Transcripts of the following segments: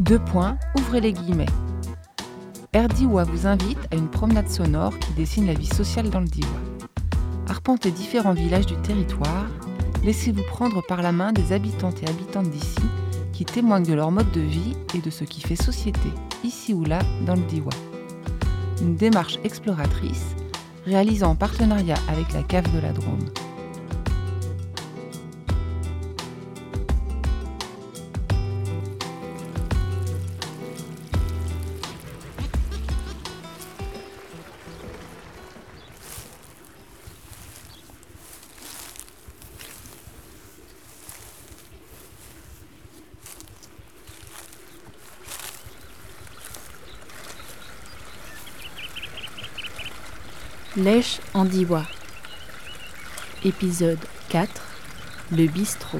Ouvrez les guillemets. Air Diois vous invite à une promenade sonore qui dessine la vie sociale dans le Diois. Arpentez différents villages du territoire, laissez-vous prendre par la main des habitantes et habitantes d'ici qui témoignent de leur mode de vie et de ce qui fait société, ici ou là, dans le Diois. Une démarche exploratrice, réalisée en partenariat avec la Cave de la Drôme. Lèche en Diois. Épisode 4. Le bistrot.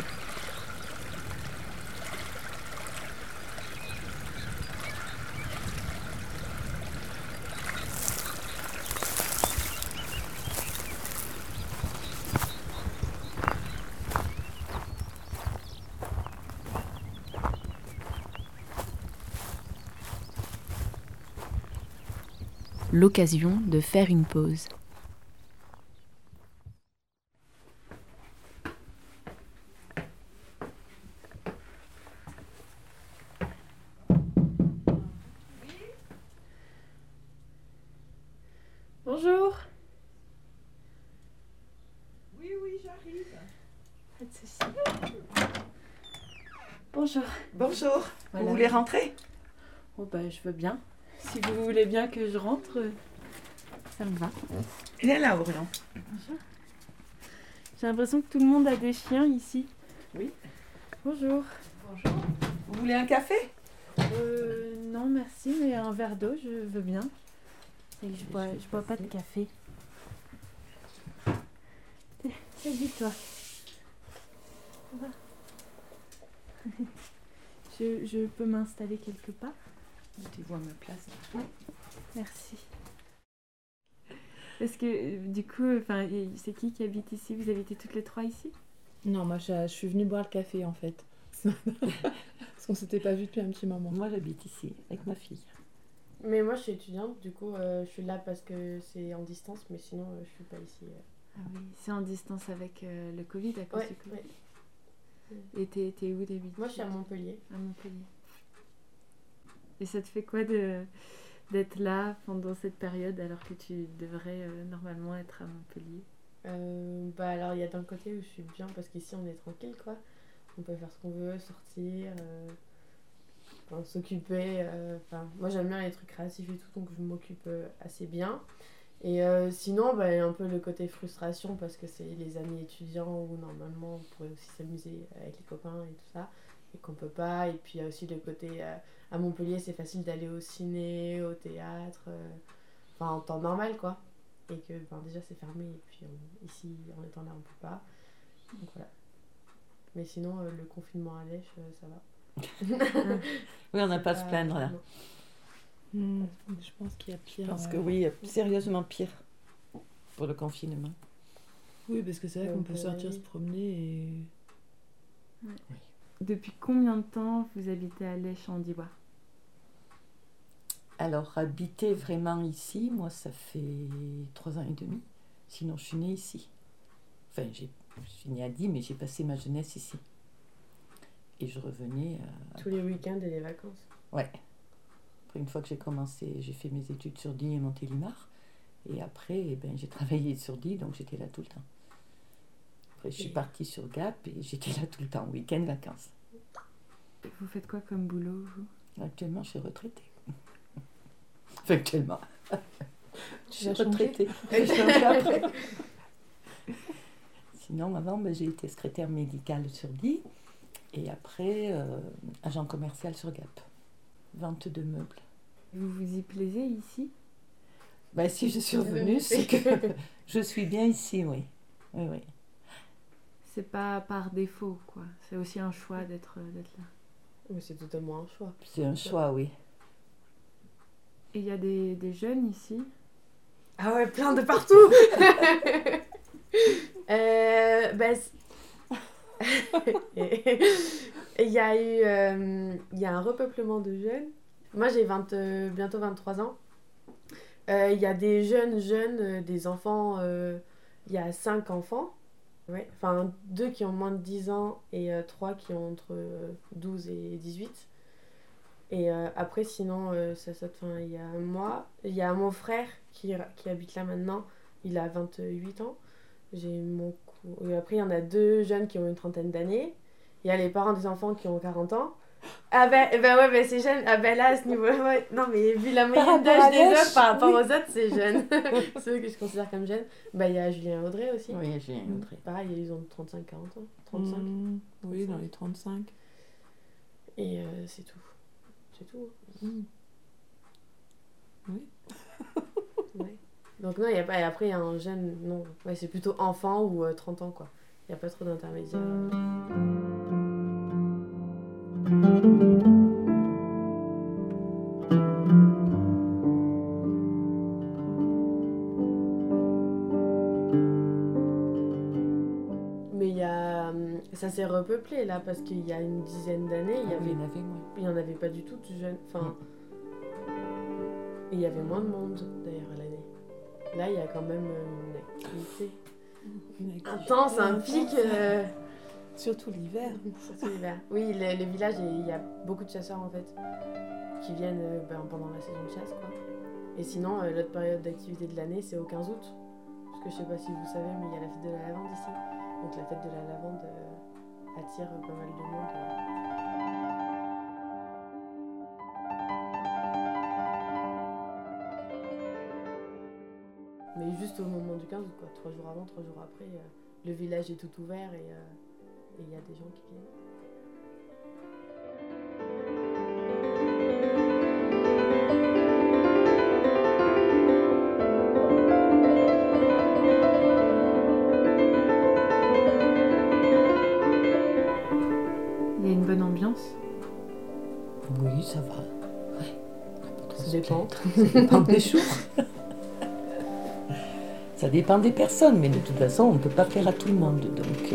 L'occasion de faire une pause. Bonjour. Oui, j'arrive. Pas de souci. Bonjour. Bonjour. Voilà. Vous voulez rentrer? Oh je veux bien. Si vous voulez bien que je rentre, ça me va. Il est là, Orion. Bonjour. J'ai l'impression que tout le monde a des chiens ici. Oui. Bonjour. Bonjour. Vous voulez un café? Non merci, mais un verre d'eau, je veux bien. Et je bois pas de café. Salut-toi. Je peux m'installer quelque part? Tu vois ma place. Ouais. Merci. Parce que du coup, c'est qui habite ici? Vous habitez toutes les trois ici? Non, moi je suis venue boire le café en fait. Parce qu'on s'était pas vu depuis un petit moment. Moi j'habite ici avec ma fille. Mais moi je suis étudiante, du coup je suis là parce que c'est en distance, mais sinon je suis pas ici. Ah oui, c'est en distance avec le Covid à cause du Covid. Ouais. Et t'es où d'habitude? Moi je suis à Montpellier. À Montpellier. Et ça te fait quoi d'être là pendant cette période alors que tu devrais normalement être à Montpellier? Alors il y a d'un côté où je suis bien parce qu'ici on est tranquille quoi. On peut faire ce qu'on veut, sortir, s'occuper. Moi j'aime bien les trucs créatifs et tout, donc je m'occupe assez bien. Et sinon il y a un peu le côté frustration parce que c'est les années étudiants où normalement on pourrait aussi s'amuser avec les copains et tout ça et qu'on peut pas. Et puis il y a aussi le côté à Montpellier c'est facile d'aller au ciné, au théâtre, en temps normal quoi. Et que déjà c'est fermé et puis ici en étant là on peut pas. Donc voilà. Mais sinon le confinement à Lèche ça va. Oui, on n'a pas à se plaindre là. Je pense qu'il y a pire. Je pense que oui, sérieusement pire pour le confinement. Oui, parce que c'est vrai qu'on peut sortir se promener et... Ouais. Oui. Depuis combien de temps vous habitez à Lèche en Diois? Alors, habiter vraiment ici, moi ça fait 3 ans et demi. Sinon je suis née ici. Enfin, je suis née à Die, mais j'ai passé ma jeunesse ici. Et je revenais... tous les week-ends et les vacances. Ouais. Après, une fois que j'ai commencé, j'ai fait mes études sur Die et Montélimar. Et après, j'ai travaillé sur Die, donc j'étais là tout le temps. Après, je suis partie sur Gap et j'étais là tout le temps, week-end, vacances. Vous faites quoi comme boulot, vous? Actuellement, je suis retraitée. Enfin, actuellement. Je suis retraitée. Et je change après. Sinon, avant, j'ai été secrétaire médicale sur Die. Et après, agent commercial sur Gap. Vente de meubles. Vous vous y plaisez ici? Si je suis revenue, c'est que je suis bien ici, oui. Oui. C'est pas par défaut, quoi. C'est aussi un choix d'être là. Mais c'est totalement un choix. C'est un choix, oui. Et il y a des jeunes ici? Ah ouais, plein de partout. Il y a un repeuplement de jeunes. Moi, j'ai bientôt 23 ans. Il y a des jeunes, des enfants. Il y a 5 enfants. Ouais. Enfin, 2 qui ont moins de 10 ans et 3 qui ont entre 12 et 18. Et après, sinon, il y a moi. Il y a mon frère qui habite là maintenant. Il a 28 ans. Et après, il y en a 2 jeunes qui ont une trentaine d'années. Il y a les parents des enfants qui ont 40 ans. Ah ouais, c'est jeune. Ah là, à ce niveau-là, ouais. Non, mais vu la moyenne d'âge des autres par rapport aux autres, c'est jeune. Ceux que je considère comme jeunes. Il y a Julien et Audrey aussi. Oui, Julien et Audrey. Pareil, ils ont 35-40 ans. 35. Oui, dans les 35. Et c'est tout. C'est tout. Oui. Ouais. Donc non, il y a pas... Et après, il y a un jeune... Non, ouais, c'est plutôt enfant ou 30 ans, quoi. Il n'y a pas trop d'intermédiaires. Mais il y a... Ça s'est repeuplé, là, parce qu'il y a une dizaine d'années, il y en avait pas du tout de jeunes. Enfin... Il y avait moins de monde, d'ailleurs, à l'année. Là, il y a quand même une activité intense, un pic. Surtout l'hiver. Surtout l'hiver. Oui, le village, il y a beaucoup de chasseurs, en fait, qui viennent pendant la saison de chasse, quoi. Et sinon, l'autre période d'activité de l'année, c'est au 15 août. Parce que je sais pas si vous savez, mais il y a la fête de la lavande ici. Donc la fête de la lavande attire pas mal de monde. Mais juste au moment du 15 août, quoi. 3 jours avant, 3 jours après, le village est tout ouvert et il y a des gens qui viennent. Il y a une bonne ambiance. Oui, ça va. Ouais. Ça dépend. Ça dépend des jours. Ça dépend des personnes, mais de toute façon, on ne peut pas faire à tout le monde. Donc,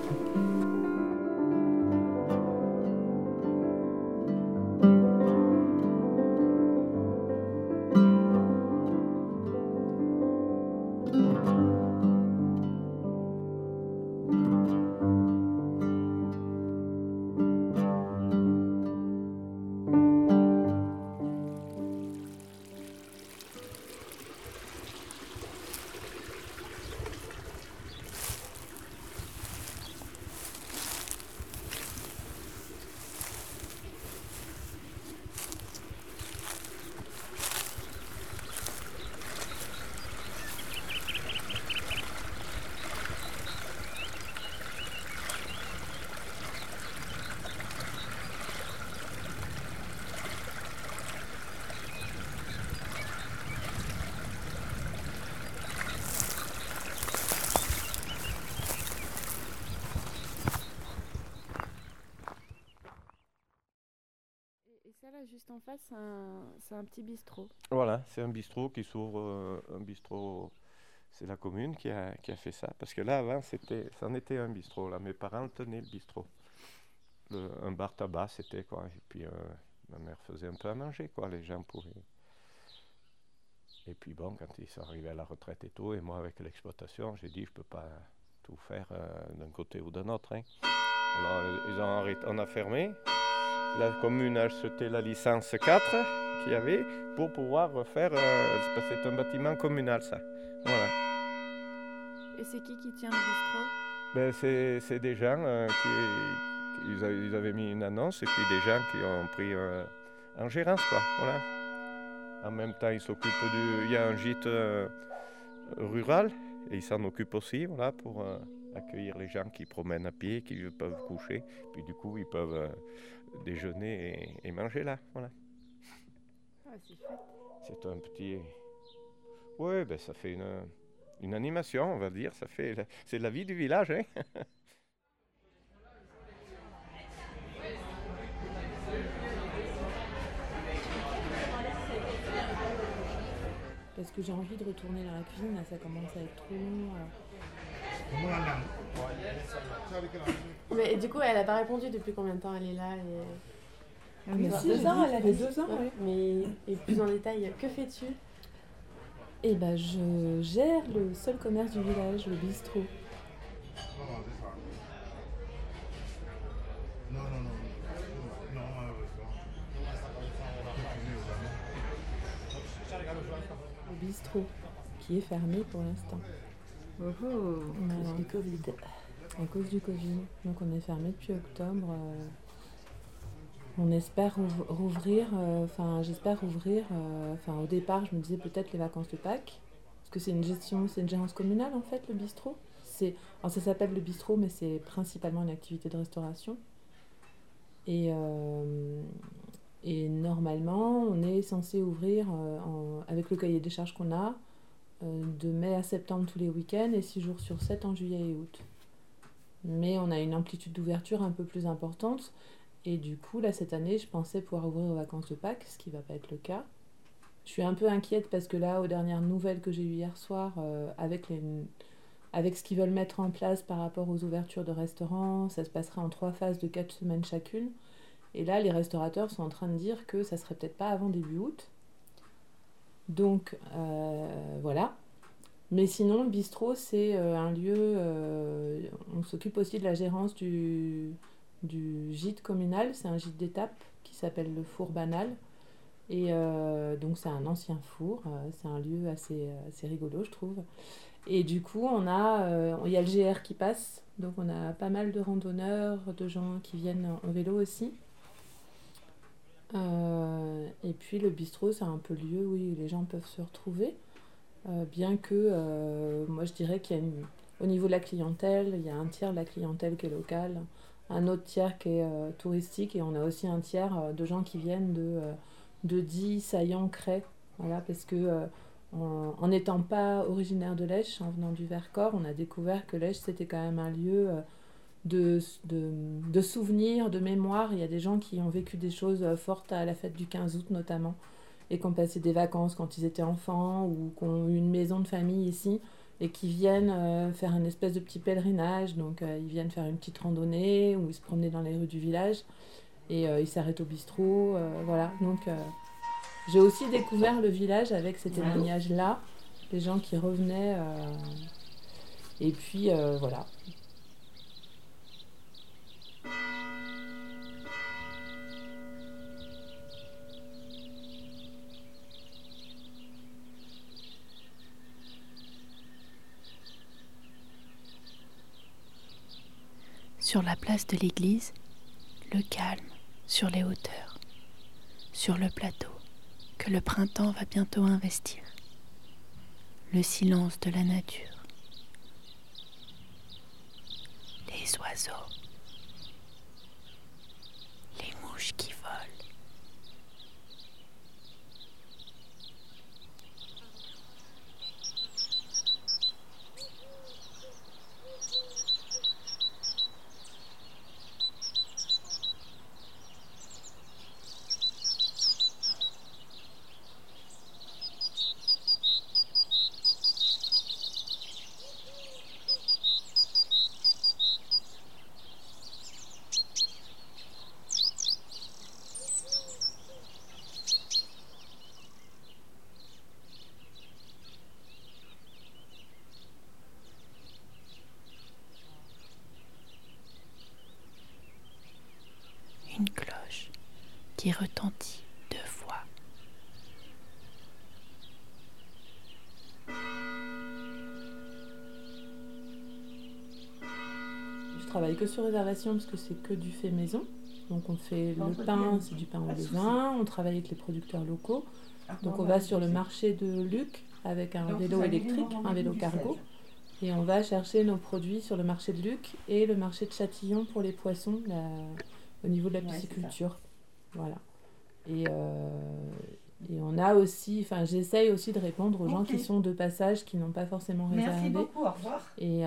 Et ça là, juste en face, c'est un petit bistrot. Voilà, c'est un bistrot qui s'ouvre, un bistrot, c'est la commune qui a fait ça. Parce que là, avant, c'en était un bistrot. Là. Mes parents tenaient le bistrot. Un bar tabac, c'était quoi. Et puis, ma mère faisait un peu à manger, quoi. Les gens pouvaient... Et puis bon, quand ils sont arrivés à la retraite et tout, et moi avec l'exploitation, j'ai dit, je peux pas tout faire d'un côté ou d'un autre. Hein. Alors, on a fermé. La commune a acheté la licence 4 qu'il y avait pour pouvoir refaire, parce que c'est un bâtiment communal, ça. Voilà. Et c'est qui tient le bistrot? Ben, c'est des gens ils avaient mis une annonce et puis des gens qui ont pris en gérance, quoi. Voilà. En même temps, ils s'occupent il y a un gîte rural et ils s'en occupent aussi, voilà, pour accueillir les gens qui promènent à pied, qui peuvent coucher. Puis du coup, ils peuvent déjeuner et manger là, voilà. Ah, c'est chouette. C'est un petit... Oui, ben ça fait une animation, on va dire. C'est la vie du village, hein. Parce que j'ai envie de retourner dans la cuisine, là, ça commence à être trop long. Mais du coup, elle a pas répondu depuis combien de temps elle est là Ah Mais bah, si, 2 ans, elle a fait dit. 2 ans, oui. Mais et plus en détail, que fais-tu? Et ben, je gère le seul commerce du village, le bistrot. Le bistrot, qui est fermé pour l'instant. Oh, oh. Voilà, Du Covid. à cause du Covid. Donc on est fermé depuis octobre. On espère rouvrir, j'espère rouvrir. Au départ, je me disais peut-être les vacances de Pâques, parce que c'est une gérance communale en fait, le bistrot. Alors ça s'appelle le bistrot, mais c'est principalement une activité de restauration. Et normalement, on est censé ouvrir avec le cahier des charges qu'on a, de mai à septembre tous les week-ends et 6 jours sur 7 en juillet et août. Mais on a une amplitude d'ouverture un peu plus importante. Et du coup, là, cette année, je pensais pouvoir ouvrir aux vacances de Pâques, ce qui ne va pas être le cas. Je suis un peu inquiète parce que là, aux dernières nouvelles que j'ai eues hier soir, avec ce qu'ils veulent mettre en place par rapport aux ouvertures de restaurants, ça se passerait en 3 phases de 4 semaines chacune. Et là, les restaurateurs sont en train de dire que ça serait peut-être pas avant début août. Donc, voilà. Mais sinon, le bistrot, c'est un lieu... on s'occupe aussi de la gérance du gîte communal. C'est un gîte d'étape qui s'appelle le Four Banal. Et donc, c'est un ancien four. C'est un lieu assez rigolo, je trouve. Et du coup, il y a le GR qui passe. Donc, on a pas mal de randonneurs, de gens qui viennent en vélo aussi. Et puis, le bistrot, c'est un peu le lieu où les gens peuvent se retrouver. Bien que, moi, je dirais qu'il y a au niveau de la clientèle, il y a un tiers de la clientèle qui est locale, un autre tiers qui est touristique, et on a aussi un tiers de gens qui viennent de Die, Saillant, Cray. Voilà, parce que en n'étant pas originaire de Lèche, en venant du Vercors, on a découvert que Lèche, c'était quand même un lieu de souvenirs, de mémoire. Il y a des gens qui ont vécu des choses fortes à la fête du 15 août notamment, et qui ont passé des vacances quand ils étaient enfants, ou qui ont eu une maison de famille ici, et qui viennent faire une espèce de petit pèlerinage. Donc ils viennent faire une petite randonnée, ou ils se promenaient dans les rues du village, et ils s'arrêtent au bistrot. Voilà. Donc j'ai aussi découvert le village avec ces témoignages-là, des gens qui revenaient. Et puis voilà. Sur la place de l'église, le calme sur les hauteurs, sur le plateau que le printemps va bientôt investir, le silence de la nature, les oiseaux, les mouches qui volent. Une cloche qui retentit 2 fois. Je travaille que sur réservation parce que c'est que du fait maison. Donc on fait le pain, c'est du pain au levain. On travaille avec les producteurs locaux. Donc on va sur le marché de Luc avec un vélo électrique, un vélo cargo. Et on va chercher nos produits sur le marché de Luc et le marché de Châtillon pour les poissons, au niveau de la pisciculture. Voilà. Et on a aussi, j'essaye aussi de répondre aux gens qui sont de passage, qui n'ont pas forcément réservé. Merci beaucoup, au revoir.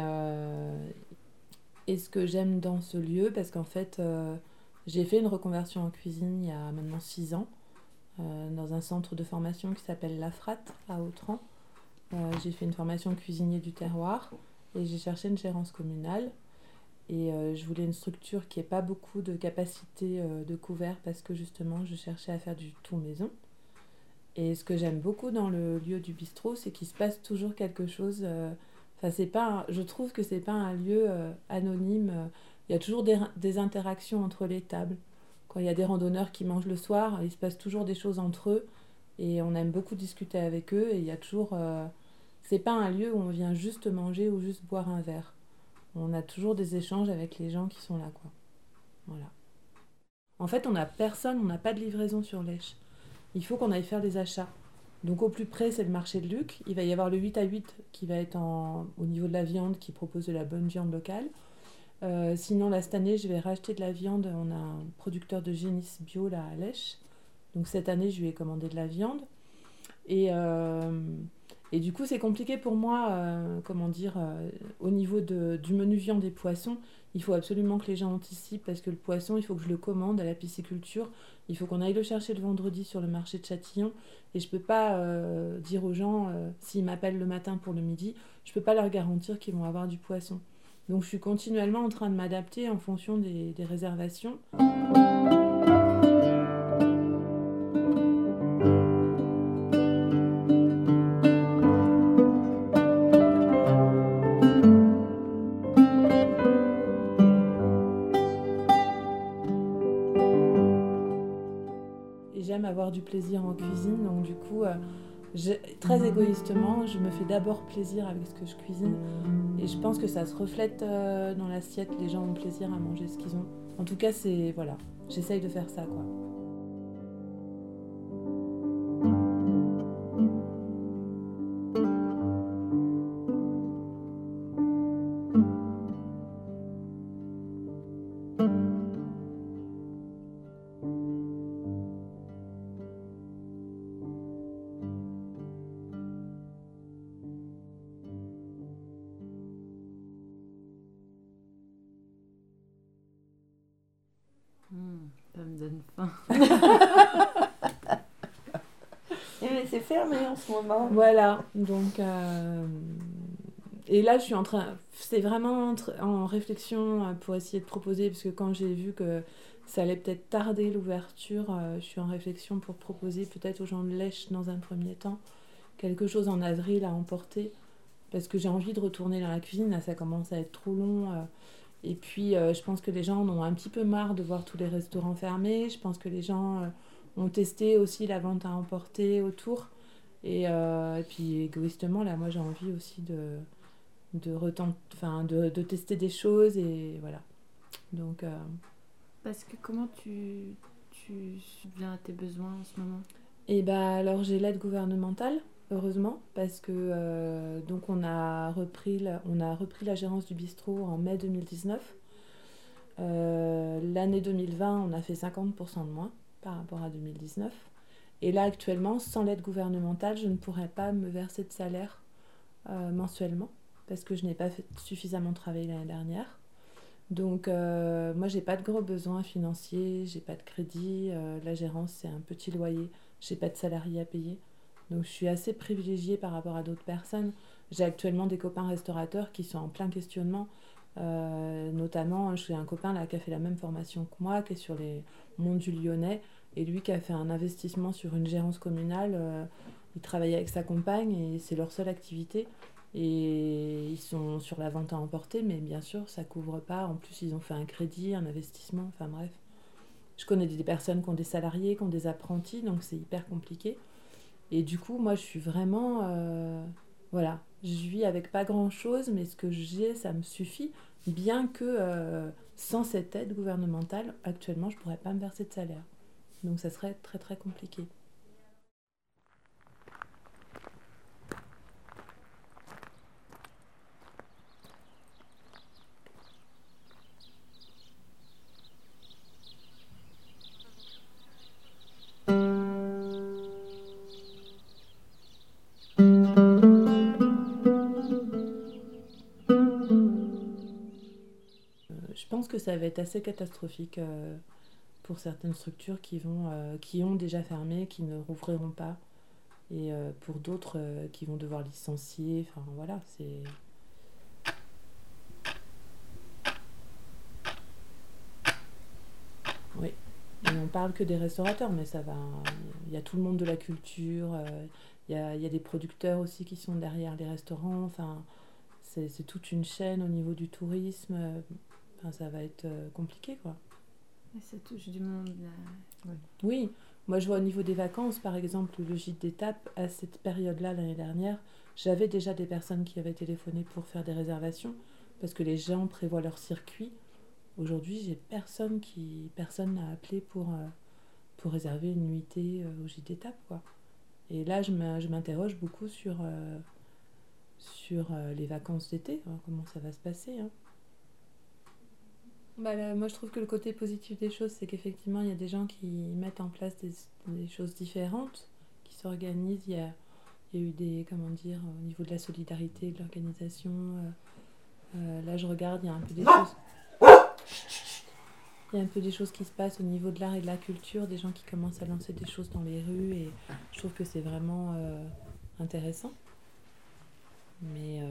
Et ce que j'aime dans ce lieu, parce qu'en fait, j'ai fait une reconversion en cuisine il y a maintenant 6 ans, dans un centre de formation qui s'appelle La Fratte à Autran. J'ai fait une formation cuisinier du terroir et j'ai cherché une gérance communale. Et je voulais une structure qui n'ait pas beaucoup de capacité de couvert parce que justement, je cherchais à faire du tout maison. Et ce que j'aime beaucoup dans le lieu du bistrot, c'est qu'il se passe toujours quelque chose. Je trouve que c'est pas un lieu anonyme. Il y a toujours des interactions entre les tables. Quand il y a des randonneurs qui mangent le soir, il se passe toujours des choses entre eux. Et on aime beaucoup discuter avec eux. Et il y a toujours... c'est pas un lieu où on vient juste manger ou juste boire un verre. On a toujours des échanges avec les gens qui sont là, quoi. Voilà. En fait, on n'a personne, on n'a pas de livraison sur l'Esch. Il faut qu'on aille faire des achats. Donc au plus près, c'est le marché de Luc. Il va y avoir le 8-8 qui va être au niveau de la viande, qui propose de la bonne viande locale. Sinon, là, cette année, je vais racheter de la viande. On a un producteur de génisse bio là, à l'Esch. Donc cette année, je lui ai commandé de la viande. Et du coup, c'est compliqué pour moi, au niveau du menu viande et poisson. Il faut absolument que les gens anticipent parce que le poisson, il faut que je le commande à la pisciculture. Il faut qu'on aille le chercher le vendredi sur le marché de Châtillon. Et je ne peux pas dire aux gens, s'ils m'appellent le matin pour le midi, je ne peux pas leur garantir qu'ils vont avoir du poisson. Donc je suis continuellement en train de m'adapter en fonction des réservations. J'aime avoir du plaisir en cuisine, donc du coup, très égoïstement, je me fais d'abord plaisir avec ce que je cuisine. Et je pense que ça se reflète dans l'assiette, les gens ont plaisir à manger ce qu'ils ont. En tout cas, voilà, j'essaye de faire ça, quoi. Ça me donne faim. Mais c'est fermé en ce moment. Voilà, donc... Et là, je suis c'est vraiment en réflexion pour essayer de proposer, parce que quand j'ai vu que ça allait peut-être tarder l'ouverture, je suis en réflexion pour proposer peut-être aux gens de l'Esch dans un premier temps, quelque chose en avril à emporter, parce que j'ai envie de retourner dans la cuisine, là ça commence à être trop long. Et puis, je pense que les gens en ont un petit peu marre de voir tous les restaurants fermés. Je pense que les gens ont testé aussi la vente à emporter autour. Et puis, égoïstement, là, moi, j'ai envie aussi de tester des choses. Et voilà. Donc, Parce que comment tu subviens à tes besoins en ce moment ? Et alors, j'ai l'aide gouvernementale, heureusement, parce que donc on a repris la gérance du bistrot en mai 2019. L'année 2020, on a fait 50% de moins par rapport à 2019. Et là, actuellement, sans l'aide gouvernementale, je ne pourrais pas me verser de salaire mensuellement, parce que je n'ai pas suffisamment travaillé l'année dernière. Donc, moi, j'ai pas de gros besoins financiers, j'ai pas de crédit. La gérance, c'est un petit loyer, j'ai pas de salariés à payer. Donc je suis assez privilégiée par rapport à d'autres personnes. J'ai actuellement des copains restaurateurs qui sont en plein questionnement. Notamment, j'ai un copain là, qui a fait la même formation que moi, qui est sur les monts du Lyonnais. Et lui qui a fait un investissement sur une gérance communale. Il travaille avec sa compagne et c'est leur seule activité. Et ils sont sur la vente à emporter, mais bien sûr, ça ne couvre pas. En plus, ils ont fait un crédit, un investissement, enfin bref. Je connais des personnes qui ont des salariés, qui ont des apprentis, donc c'est hyper compliqué. Et du coup, moi, je suis vraiment... voilà, je vis avec pas grand-chose, mais ce que j'ai, ça me suffit. Bien que sans cette aide gouvernementale, actuellement, je ne pourrais pas me verser de salaire. Donc ça serait très, très compliqué. Je pense que ça va être assez catastrophique pour certaines structures qui ont déjà fermé, qui ne rouvriront pas. Et pour d'autres qui vont devoir licencier. Enfin voilà, c'est... parle que des restaurateurs, mais ça va. Il y a tout le monde de la culture, il y a des producteurs aussi qui sont derrière les restaurants. Enfin, c'est toute une chaîne au niveau du tourisme. Enfin, ça va être compliqué, quoi. Et ça touche du monde, là. Oui, moi je vois au niveau des vacances, par exemple, le gîte d'étape, à cette période-là, l'année dernière, j'avais déjà des personnes qui avaient téléphoné pour faire des réservations, parce que les gens prévoient leur circuit. Aujourd'hui, j'ai personne n'a appelé pour réserver une nuitée au gîte d'étape, quoi. Et là, je m'interroge beaucoup sur les vacances d'été, hein, comment ça va se passer, hein. Là, moi, je trouve que le côté positif des choses, c'est qu'effectivement, il y a des gens qui mettent en place des choses différentes, qui s'organisent. Il y a eu des, comment dire, au niveau de la solidarité, de l'organisation. Là, je regarde, il y a un peu des choses. Il y a un peu des choses qui se passent au niveau de l'art et de la culture, des gens qui commencent à lancer des choses dans les rues, et je trouve que c'est vraiment intéressant. Mais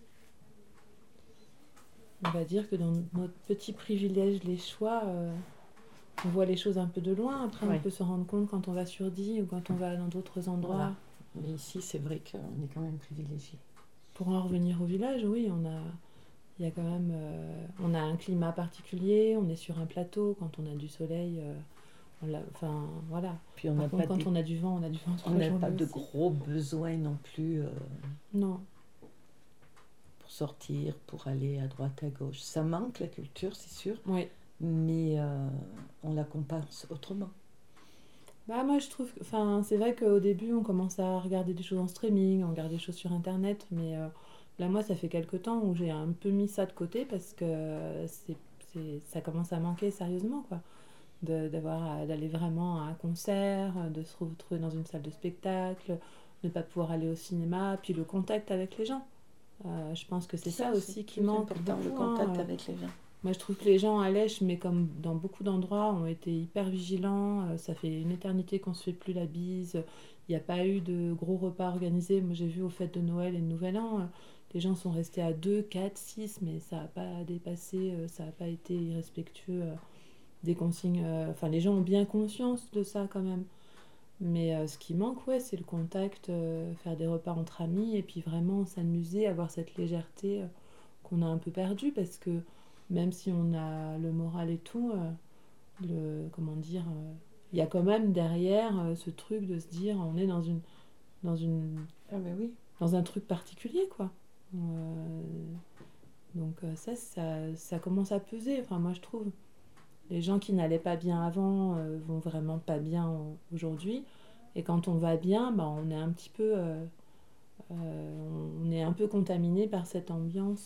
on va dire que dans notre petit privilège, les choix, on voit les choses un peu de loin. Après, on peut se rendre compte quand on va sur Die ou quand on va dans d'autres endroits. Voilà. Mais ici, c'est vrai qu'on est quand même privilégié. Pour en revenir au village, oui, il y a quand même, on a un climat particulier, on est sur un plateau, quand on a du soleil, enfin voilà. Puis on Par n'a contre, pas quand on a du vent, on a du vent. on n'a pas de gros besoins non plus. Non. Pour sortir, pour aller à droite, à gauche. Ça manque la culture, c'est sûr. Oui. Mais on la compense autrement. Bah moi je trouve, enfin c'est vrai qu'au début on commence à regarder des choses en streaming, on regarde des choses sur internet, mais là moi ça fait quelque temps où j'ai un peu mis ça de côté parce que ça commence à manquer sérieusement, quoi. D'aller vraiment à un concert, de se retrouver dans une salle de spectacle, ne pas pouvoir aller au cinéma, puis le contact avec les gens. Je pense que c'est ça aussi qui manque important, beaucoup, le contact avec les gens. Moi, je trouve que les gens à Lèche, mais comme dans beaucoup d'endroits, ont été hyper vigilants. Ça fait une éternité qu'on se fait plus la bise. Il n'y a pas eu de gros repas organisés. Moi, j'ai vu aux fêtes de Noël et de Nouvel An, les gens sont restés à 2, 4, 6, mais ça n'a pas dépassé, ça n'a pas été irrespectueux des consignes. Enfin, les gens ont bien conscience de ça quand même. Mais ce qui manque, ouais, c'est le contact, faire des repas entre amis et puis vraiment s'amuser, avoir cette légèreté qu'on a un peu perdue parce que même si on a le moral et tout, comment dire, il y a quand même derrière ce truc de se dire on est dans Ah mais oui. dans un truc particulier, quoi. Donc ça commence à peser, enfin moi je trouve. Les gens qui n'allaient pas bien avant vont vraiment pas bien aujourd'hui. Et quand on va bien, bah, on est un petit peu on est un peu contaminé par cette ambiance.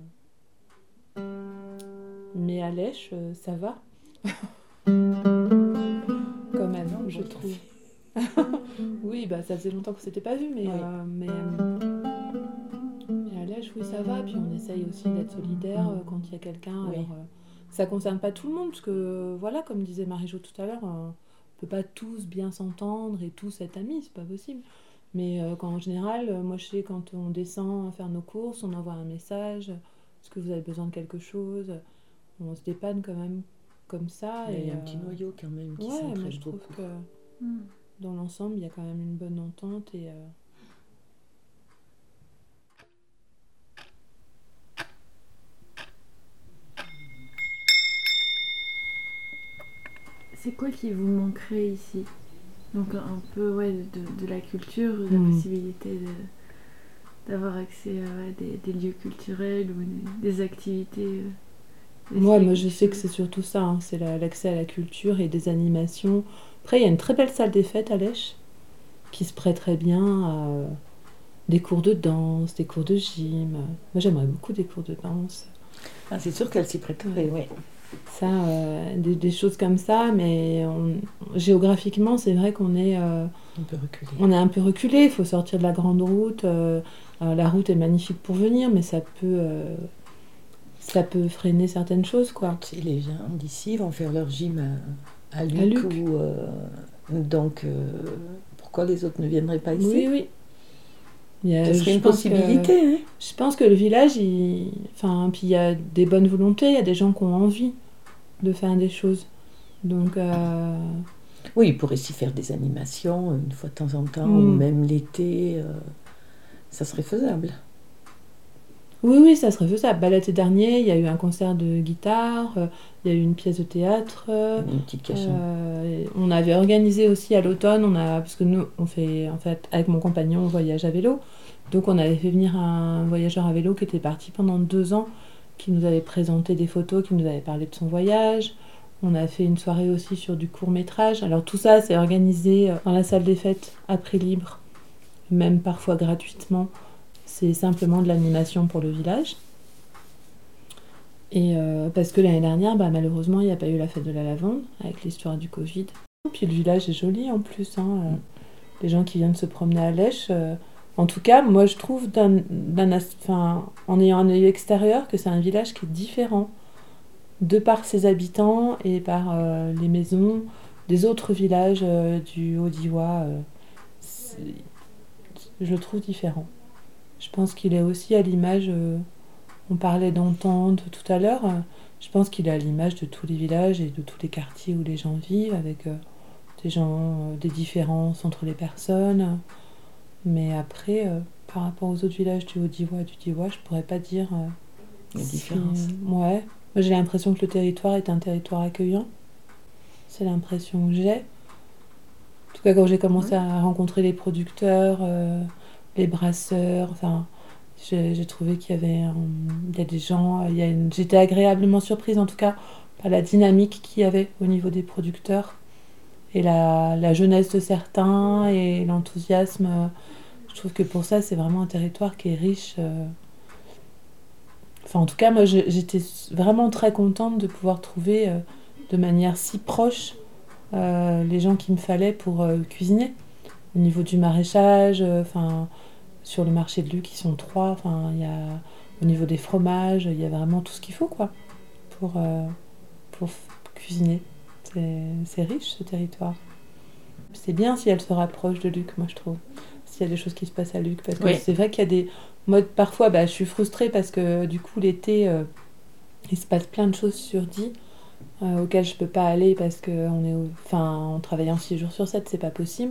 Mais à Lèche, ça va. Quand même, je trouve. Oui, bah ça faisait longtemps qu'on s'était pas vu, mais à Lèche, oui, ça va. Puis on essaye aussi d'être solidaire quand il y a quelqu'un. Oui. Alors, ça concerne pas tout le monde, parce que, voilà, comme disait Marie-Jo tout à l'heure, on peut pas tous bien s'entendre et tous être amis, c'est pas possible. Mais en général, moi je sais, quand on descend faire nos courses, on envoie un message. Est-ce que vous avez besoin de quelque chose ? On se dépanne quand même comme ça. Il y a un petit noyau quand même qui s'entraide moi je trouve beaucoup. que dans l'ensemble, il y a quand même une bonne entente. Et, C'est quoi qui vous manquerait ici ? Donc un peu de la culture, de la possibilité d'avoir accès à des lieux culturels ou des activités. Moi je sais que c'est surtout ça, hein, c'est l'accès à la culture et des animations. Après, il y a une très belle salle des fêtes à Lèche qui se prêterait bien à des cours de danse, des cours de gym. Moi j'aimerais beaucoup des cours de danse. Ah, c'est sûr qu'elle s'y prêterait, oui. Ça, des choses comme ça, mais géographiquement, c'est vrai qu'on est un peu reculé. On est un peu reculé, il faut sortir de la grande route. La route est magnifique pour venir, mais ça peut freiner certaines choses, quoi. Si les gens d'ici vont faire leur gym à Luc. Donc pourquoi les autres ne viendraient pas ici ? Oui. Ce serait une possibilité. Je pense que le village, puis il y a des bonnes volontés, il y a des gens qui ont envie de faire des choses. Donc Oui, il pourrait s'y faire des animations une fois de temps en temps, ou même l'été, ça serait faisable. Oui, ça serait faisable. L'été dernier, il y a eu un concert de guitare, il y a eu une pièce de théâtre. Une petite cachette. On avait organisé aussi à l'automne, parce que nous, on fait, en fait, avec mon compagnon, on voyage à vélo. Donc on avait fait venir un voyageur à vélo qui était parti pendant 2 ans, qui nous avait présenté des photos, qui nous avait parlé de son voyage. On a fait une soirée aussi sur du court-métrage. Alors tout ça, c'est organisé dans la salle des fêtes à prix libre, même parfois gratuitement. C'est simplement de l'animation pour le village. Et parce que l'année dernière, malheureusement, il n'y a pas eu la fête de la lavande avec l'histoire du Covid. Puis le village est joli en plus. Les gens qui viennent se promener à Lèche. En tout cas, moi je trouve, en ayant un œil extérieur, que c'est un village qui est différent de par ses habitants et par les maisons des autres villages du Haut-Diois. Je le trouve différent. Je pense qu'il est aussi à l'image, on parlait d'entente tout à l'heure, je pense qu'il est à l'image de tous les villages et de tous les quartiers où les gens vivent, avec des différences entre les personnes. Mais après, par rapport aux autres villages du Haut-Diois et du Diois, je pourrais pas dire... les différences. Ouais. Moi, j'ai l'impression que le territoire est un territoire accueillant. C'est l'impression que j'ai. En tout cas, quand j'ai commencé à rencontrer les producteurs, les brasseurs, j'ai trouvé qu'il y avait il y a des gens... J'étais agréablement surprise, en tout cas, par la dynamique qu'il y avait au niveau des producteurs. Et la jeunesse de certains et l'enthousiasme. Je trouve que pour ça, c'est vraiment un territoire qui est riche. En tout cas, moi, j'étais vraiment très contente de pouvoir trouver de manière si proche les gens qu'il me fallait pour cuisiner. Au niveau du maraîchage, sur le marché de Luc, ils sont 3. Au niveau des fromages, il y a vraiment tout ce qu'il faut quoi, pour cuisiner. C'est riche ce territoire. C'est bien si elle se rapproche de Luc, moi je trouve. S'il y a des choses qui se passent à Luc. Parce que c'est vrai qu'il y a des... Moi, parfois, je suis frustrée parce que du coup, l'été, il se passe plein de choses sur Die auxquelles je peux pas aller parce qu'on travaille 6 jours sur 7, c'est pas possible.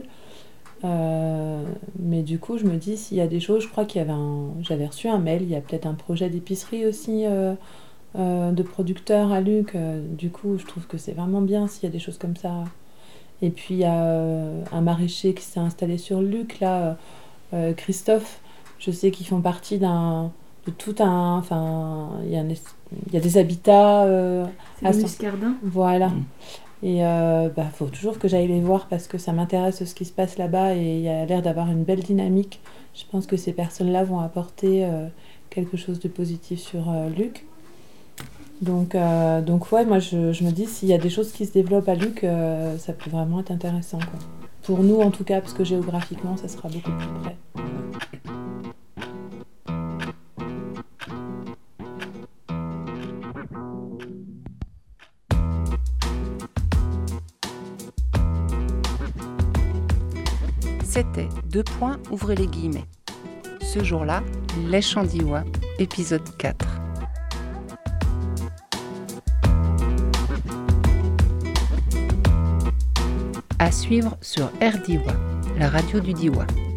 Mais du coup, je me dis, s'il y a des choses, je crois qu'il y avait j'avais reçu un mail, il y a peut-être un projet d'épicerie aussi de producteurs à Luc. Du coup, je trouve que c'est vraiment bien s'il y a des choses comme ça. Et puis, il y a un maraîcher qui s'est installé sur Luc, là, Christophe. Je sais qu'ils font partie de tout un... il y a des habitats... c'est des muscardins. Voilà. Et faut toujours que j'aille les voir parce que ça m'intéresse ce qui se passe là-bas et il y a l'air d'avoir une belle dynamique. Je pense que ces personnes-là vont apporter quelque chose de positif sur Luc. Donc ouais, moi je me dis, s'il y a des choses qui se développent à Luc, ça peut vraiment être intéressant, quoi. Pour nous en tout cas, parce que géographiquement, ça sera beaucoup plus près. C'était ouvrez les guillemets. Ce jour-là, Lèche en Diois, épisode 4. À suivre sur RDiois, la radio du Diois.